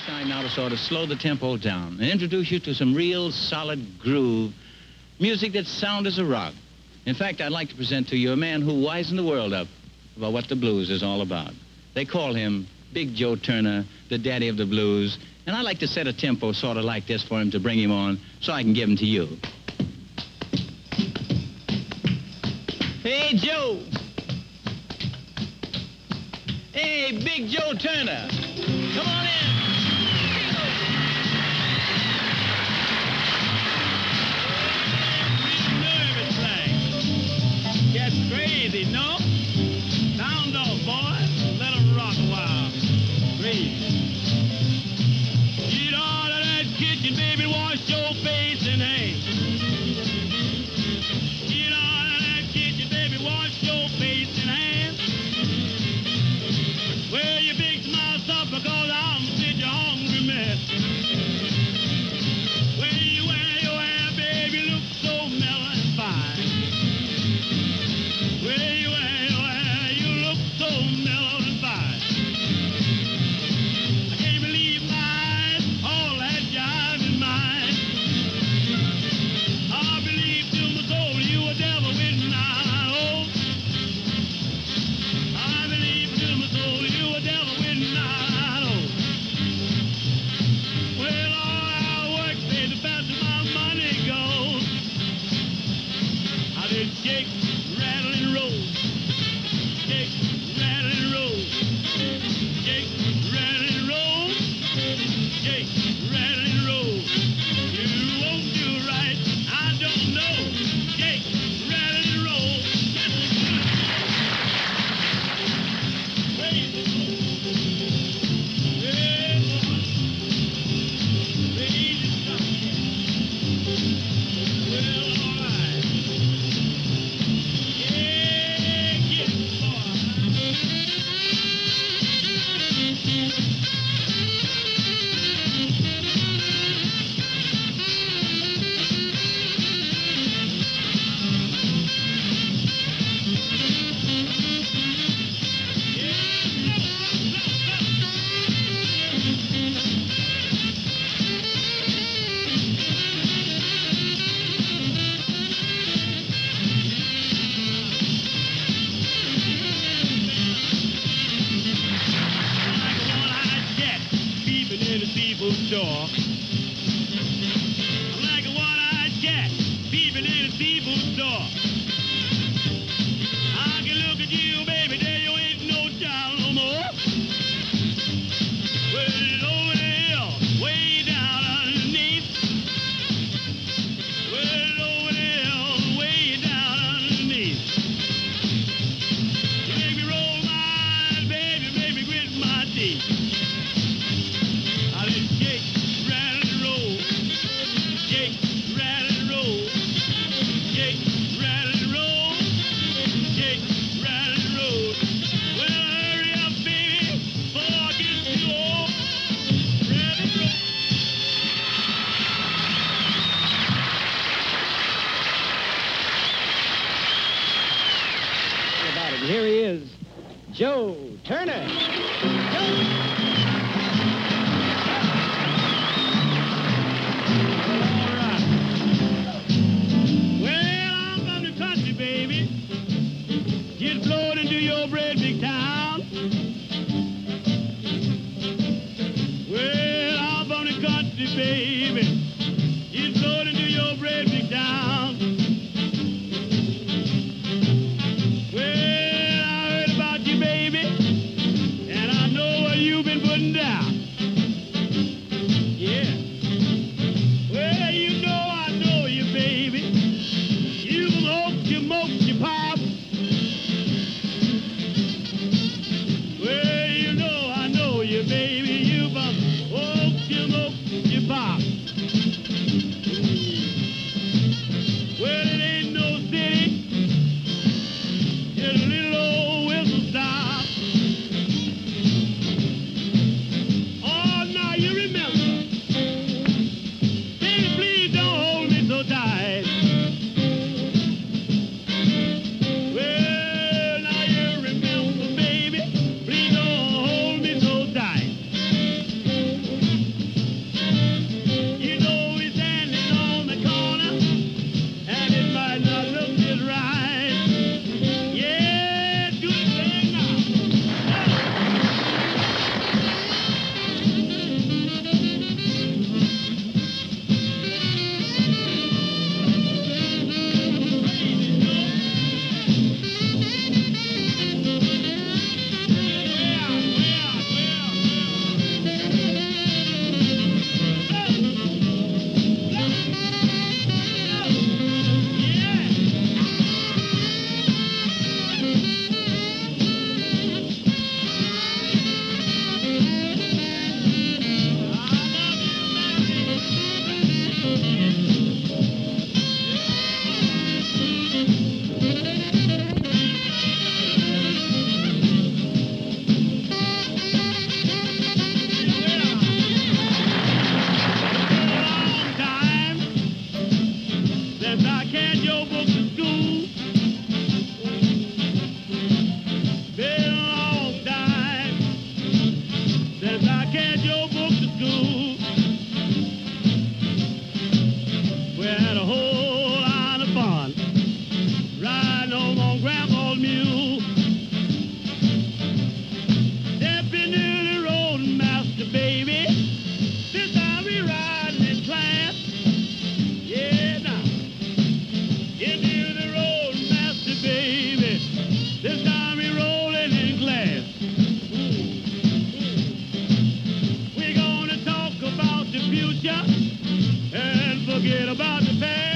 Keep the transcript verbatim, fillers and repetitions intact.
Time now to sort of slow the tempo down and introduce you to some real solid groove music that's sound as a rock. In fact, I'd like to present to you a man who wisened the world up about what the blues is all about. They call him Big Joe Turner, the daddy of the blues, and I'd like to set a tempo sort of like this for him to bring him on so I can give him to you. Hey, Joe. Hey, Big Joe Turner. Come on in. That's crazy, no? Sound off, boy. Let 'em rock a while. Crazy. Get out of that kitchen, baby. Wash your face and hands. Get out of that kitchen, baby. Wash your face and hands. Well, you fix my supper, cause I'm such a hungry mess. When you wear your hair, baby, look so mellow and fine. Well, you wear your hair, you look so mellow and fine. I can't believe my eyes, all that jive in mine. I believe to my soul you a devil with nine holes. I believe to my soul you a devil with nine holes. Well, all our work, say the faster my money goes. I did shake, rattle, and roll. Shake, rattle, and roll. Shake, rattle, and roll. Shake, rattle, and roll. You won't do right, I don't know. Shake, rattle, and roll. Crazy. Yeah, boy. Crazy stuff. Well, all right. Yeah, get it, boy. Like a one-eyed cat peeping in a seafood store. I'm like a one-eyed cat peeping in a seafood store. I can look at you, baby, there you ain't no child no more. Well, it's over the hill, way down underneath. Well, it's over the hill, way down underneath. You make me roll my eyes, baby, make me grit my teeth. I just shake, rattle, and roll. Shake, rattle, and roll. Shake, rattle, and roll. Shake, rattle, and roll. Well, hurry up, baby, before I get too old. Rattle, and roll. About it. Here he is, Joe Turner. Joe. All right. Well, I'm from the country, baby. Just blowed into your great big town. Well, I'm from the country, baby. Just blowed into your great big town. Well, I heard about you, baby, and I know what you've been putting down. Yeah. Well, you know I know you, baby. You smoke, you smoke, you pop. Well, you know I know you, baby. You smoke, you smoke, you pop. carried your books to school. We had a whole lot of fun riding home on Grandpa's mule. Step into the road, master baby. This time we riding in class. Yeah, now. Into the road, master baby. This time we rolling in class. We're gonna talk about the future and forget about the past.